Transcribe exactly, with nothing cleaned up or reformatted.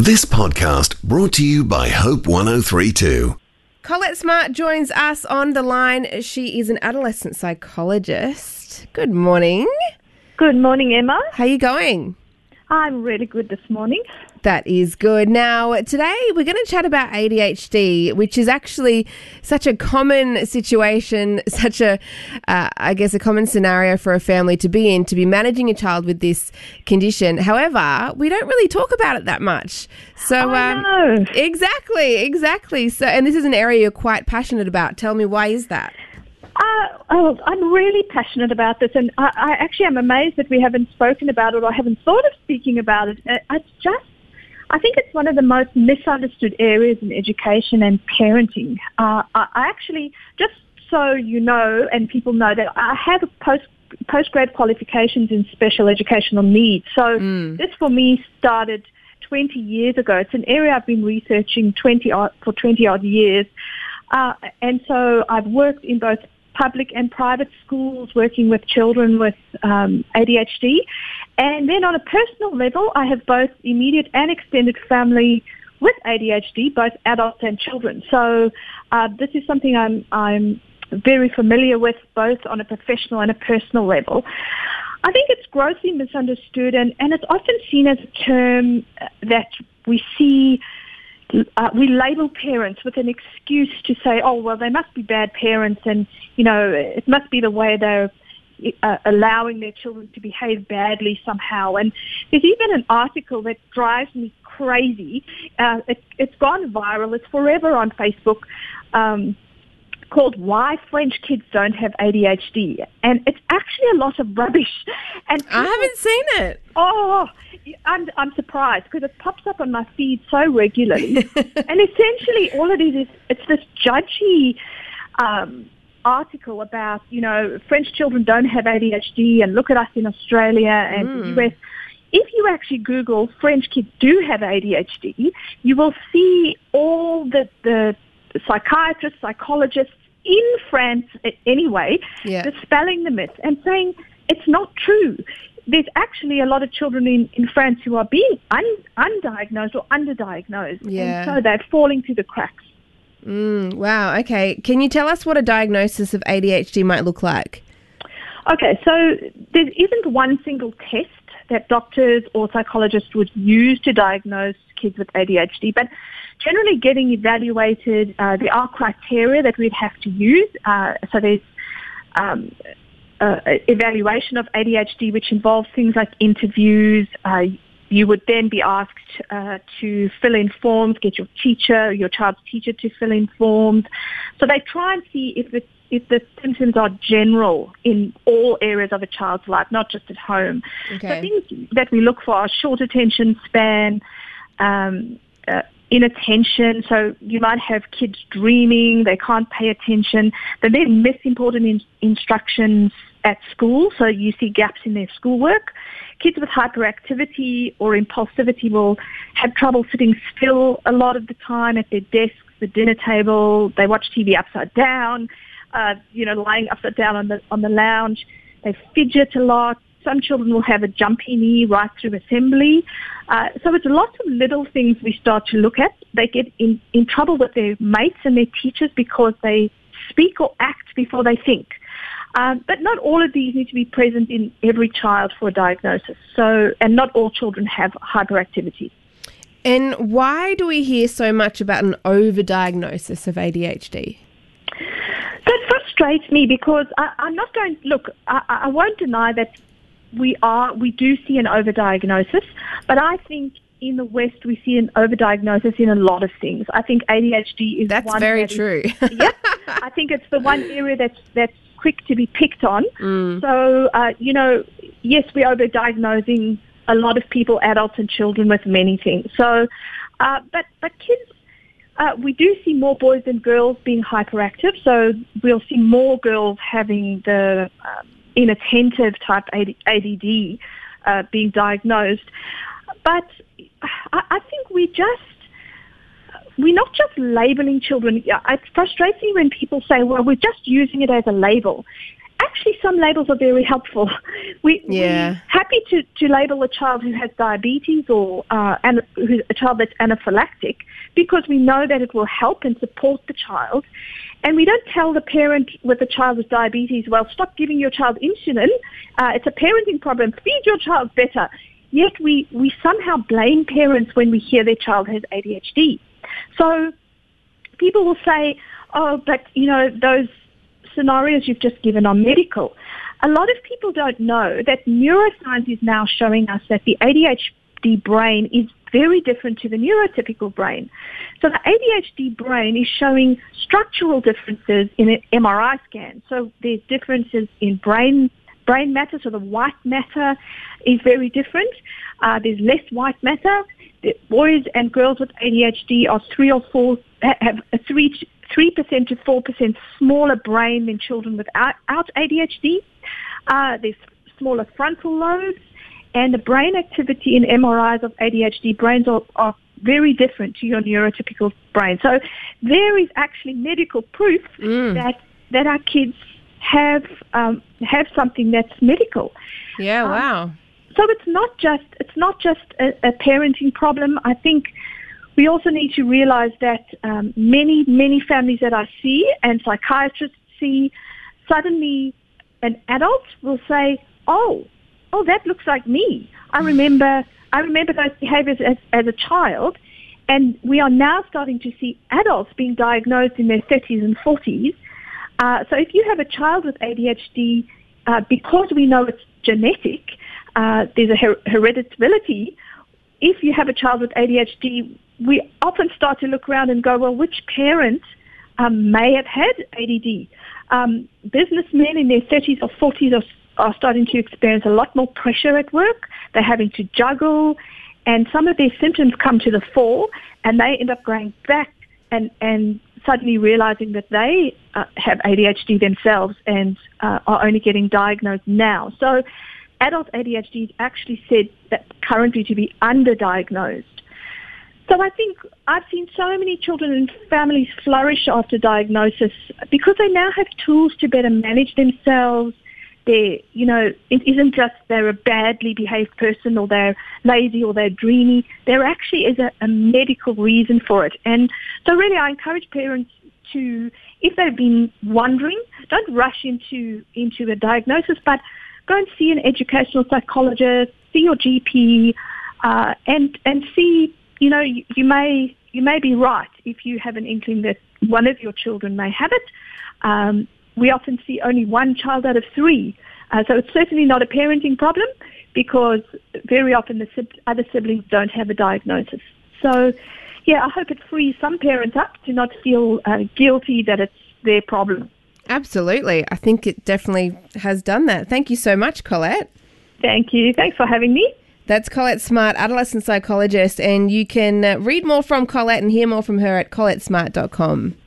This podcast brought to you by Hope one oh three point two. Colette Smart joins us on the line. She is an adolescent psychologist. Good morning. Good morning, Emma. How are you going? I'm really good this morning. That is good. Now, today we're going to chat about A D H D, which is actually such a common situation, such a, uh, I guess, a common scenario for a family to be in, to be managing a child with this condition. However, we don't really talk about it that much. So, I um, know. Exactly, exactly. So, and this is an area you're quite passionate about. Tell me, why is that? Uh, oh, I'm really passionate about this, and I, I actually am amazed that we haven't spoken about it or haven't thought of speaking about it. Uh, It's just, I think it's one of the most misunderstood areas in education and parenting. Uh, I, I actually, just so you know, and people know that I have a post postgrad qualifications in special educational needs. So Mm. this for me started twenty years ago. It's an area I've been researching twenty odd, for twenty odd years. Uh, and so I've worked in both public and private schools working with children with um, A D H D. And then on a personal level, I have both immediate and extended family with A D H D, both adults and children. So uh, this is something I'm, I'm very familiar with, both on a professional and a personal level. I think it's grossly misunderstood, and, and it's often seen as a term that we see Uh, we label parents with an excuse to say, oh, well, they must be bad parents, and, you know, it must be the way they're uh, allowing their children to behave badly somehow. And there's even an article that drives me crazy. Uh, it, it's gone viral. It's forever on Facebook, um, called Why French Kids Don't Have A D H D. And it's actually a lot of rubbish. And people, I haven't seen it. Oh, I'm, I'm surprised because it pops up on my feed so regularly. And essentially all it is is it's this judgy um, article about, you know, French children don't have A D H D, and look at us in Australia and Mm. the U S. If you actually Google French kids do have A D H D, you will see all the, the psychiatrists, psychologists in France anyway, Yeah. dispelling the myth and saying it's not true. There's actually a lot of children in, in France who are being un, undiagnosed or underdiagnosed. Yeah. And so they're falling through the cracks. Mm, wow, okay. Can you tell us what a diagnosis of A D H D might look like? Okay, so there isn't one single test that doctors or psychologists would use to diagnose kids with A D H D, but generally getting evaluated, uh, there are criteria that we'd have to use. Uh, so there's um, uh, evaluation of A D H D, which involves things like interviews. Uh, you would then be asked uh, to fill in forms, get your teacher, your child's teacher to fill in forms. So they try and see if the, if the symptoms are general in all areas of a child's life, not just at home. Okay. So things that we look for are short attention span, um, uh, inattention. So you might have kids dreaming, they can't pay attention, they then miss important in- instructions at school, so you see gaps in their schoolwork. Kids with hyperactivity or impulsivity will have trouble sitting still a lot of the time at their desks, the dinner table. They watch T V upside down, uh, you know, lying upside down on the on the lounge. They fidget a lot. Some children will have a jumpy knee right through assembly. Uh, so it's lots of little things we start to look at. They get in, in trouble with their mates and their teachers because they speak or act before they think. Um, but not all of these need to be present in every child for a diagnosis. So, and not all children have hyperactivity. And why do we hear so much about an overdiagnosis of A D H D? That frustrates me because I, I'm not going. Look, I, I won't deny that we are. We do see an overdiagnosis, but I think in the West we see an overdiagnosis in a lot of things. I think A D H D is That's one very that is- true. Yep, I think it's the one area that's that's quick to be picked on. Mm. So, uh, you know, yes, we're overdiagnosing a lot of people, adults and children, with many things. So, uh, but but kids, uh, we do see more boys than girls being hyperactive. So we'll see more girls having the um, inattentive type A D D uh, being diagnosed. But I, I think we just we're not just labeling children. It frustrates me when people say, well, we're just using it as a label. actually some labels are very helpful. We, Yeah. We're happy to, to label a child who has diabetes or uh, an, who's a child that's anaphylactic because we know that it will help and support the child. And we don't tell the parent with a child with diabetes, well, stop giving your child insulin. Uh, it's a parenting problem. Feed your child better. Yet we, we somehow blame parents when we hear their child has A D H D. So people will say, oh, but, you know, those scenarios you've just given are medical. A lot of people don't know that neuroscience is now showing us that the A D H D brain is very different to the neurotypical brain. So the A D H D brain is showing structural differences in an M R I scan. So there's differences in brain brain matter, so the white matter is very different. Uh, there's less white matter. The boys and girls with A D H D are three or four have a three three percent to four percent smaller brain than children without out A D H D. Uh, there's smaller frontal lobes, and the brain activity in M R Is of A D H D brains are, are very different to your neurotypical brain. So there is actually medical proof Mm. that that our kids have um, have something that's medical. Yeah, Um, wow. So it's not just it's not just a, a parenting problem. I think we also need to realize that um, many many families that I see and psychiatrists see, suddenly an adult will say, "Oh, oh, that looks like me. I remember I remember those behaviors as, as a child." And we are now starting to see adults being diagnosed in their thirties and forties. Uh, so if you have a child with A D H D, uh, because we know it's genetic, uh, there's a her- hereditability. If you have a child with A D H D, we often start to look around and go, well, which parent um, may have had A D D? Um, businessmen in their thirties or forties are, are starting to experience a lot more pressure at work. They're having to juggle, and some of their symptoms come to the fore, and they end up going back and, and suddenly realizing that they uh, have A D H D themselves and uh, are only getting diagnosed now. So adult A D H D is actually said that currently to be underdiagnosed. So I think I've seen so many children and families flourish after diagnosis because they now have tools to better manage themselves. They're, you know, it isn't just they're a badly behaved person or they're lazy or they're dreamy. There actually is a, a medical reason for it. And so really I encourage parents to, if they've been wondering, don't rush into, into a diagnosis, but go and see an educational psychologist, see your G P, uh, and, and see, you know, you, you may, you may be right if you have an inkling that one of your children may have it. Um, We often see only one child out of three. Uh, so it's certainly not a parenting problem because very often the sib- other siblings don't have a diagnosis. So, yeah, I hope it frees some parents up to not feel uh, guilty that it's their problem. Absolutely. I think it definitely has done that. Thank you so much, Colette. Thank you. Thanks for having me. That's Colette Smart, adolescent psychologist, and you can uh, read more from Colette and hear more from her at colette smart dot com.